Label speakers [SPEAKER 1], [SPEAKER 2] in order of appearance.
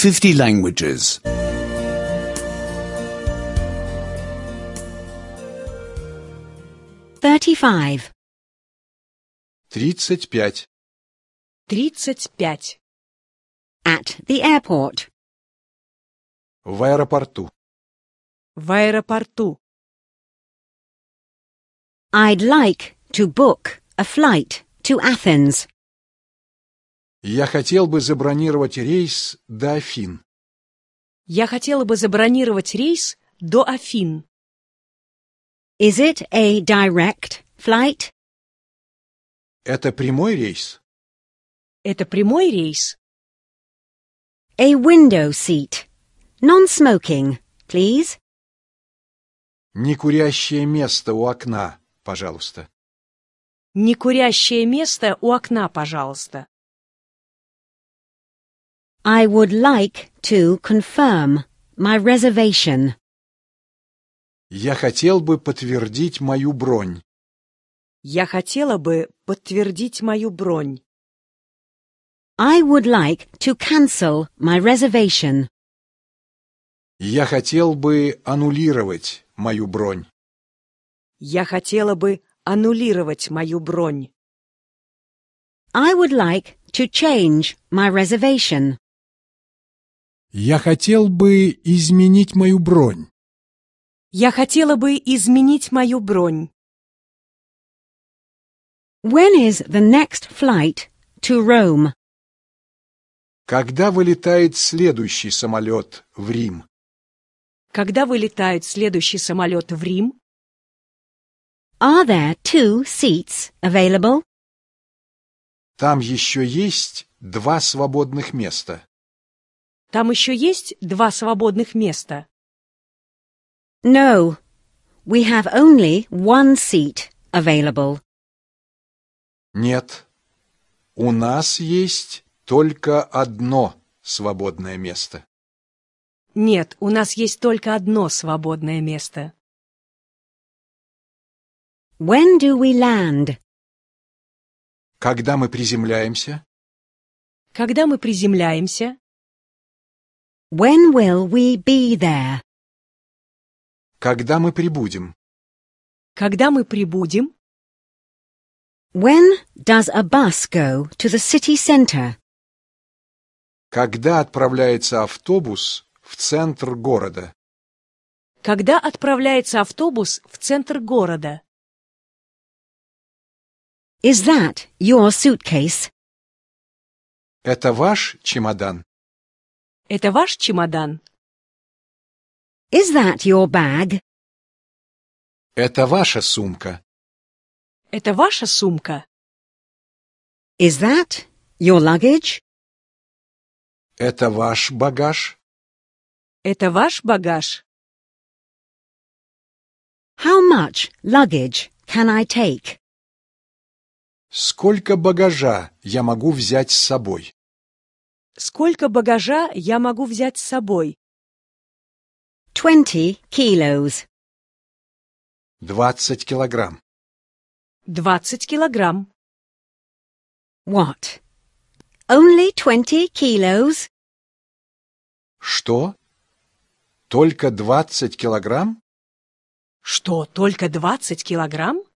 [SPEAKER 1] 50 languages.
[SPEAKER 2] 35.
[SPEAKER 3] 35.
[SPEAKER 4] 35.
[SPEAKER 2] At the airport.
[SPEAKER 3] В аэропорту.
[SPEAKER 4] В аэропорту.
[SPEAKER 2] I'd like to book a flight to Athens.
[SPEAKER 3] Я хотел бы забронировать рейс до Афин.
[SPEAKER 4] Я хотела бы забронировать рейс до Афин.
[SPEAKER 2] Is it a direct flight?
[SPEAKER 3] Это прямой рейс?
[SPEAKER 4] Это прямой рейс?
[SPEAKER 2] A window seat. Non-smoking, please.
[SPEAKER 3] Некурящее место у окна, пожалуйста.
[SPEAKER 4] Некурящее место у окна, пожалуйста.
[SPEAKER 2] I would like to confirm my reservation.
[SPEAKER 3] Я хотел бы подтвердить мою бронь.
[SPEAKER 4] Я хотела бы подтвердить мою бронь.
[SPEAKER 2] I would like to cancel my reservation.
[SPEAKER 3] Я хотел бы аннулировать мою бронь.
[SPEAKER 4] Я хотела бы аннулировать мою бронь.
[SPEAKER 2] I would like to change my reservation.
[SPEAKER 3] Я хотел бы изменить мою бронь.
[SPEAKER 4] Я хотела бы изменить мою бронь.
[SPEAKER 2] When is the next flight to Rome?
[SPEAKER 3] Когда вылетает следующий самолет в Рим?
[SPEAKER 4] Когда вылетает следующий самолет в Рим?
[SPEAKER 2] Are there 2 seats available?
[SPEAKER 3] Там еще есть 2 свободных места.
[SPEAKER 4] Там еще есть 2 свободных места.
[SPEAKER 2] No, we have only 1 seat available.
[SPEAKER 3] Нет, у нас есть только одно свободное место.
[SPEAKER 4] Нет, у нас есть только одно свободное место.
[SPEAKER 2] When do we land?
[SPEAKER 3] Когда мы приземляемся?
[SPEAKER 4] Когда мы приземляемся?
[SPEAKER 2] When will we be there?
[SPEAKER 3] Когда мы прибудем?
[SPEAKER 4] Когда мы прибудем?
[SPEAKER 2] When does a bus go to the city center?
[SPEAKER 3] Когда отправляется автобус в центр города?
[SPEAKER 4] Когда отправляется автобус в центр города?
[SPEAKER 2] Is that your suitcase?
[SPEAKER 3] Это ваш чемодан?
[SPEAKER 4] Это ваш чемодан?
[SPEAKER 2] Is that your bag?
[SPEAKER 3] Это ваша сумка?
[SPEAKER 4] Это ваша сумка?
[SPEAKER 2] Is that your luggage?
[SPEAKER 3] Это ваш багаж?
[SPEAKER 4] Это ваш багаж?
[SPEAKER 2] How much luggage can I take?
[SPEAKER 3] Сколько багажа я могу взять с собой?
[SPEAKER 4] Сколько багажа я могу взять с собой?
[SPEAKER 2] 20 kilos.
[SPEAKER 3] 20 килограмм.
[SPEAKER 4] 20 килограмм.
[SPEAKER 2] What? Only 20 kilos?
[SPEAKER 3] Что? Только 20 килограмм?
[SPEAKER 4] Что, только 20 килограмм?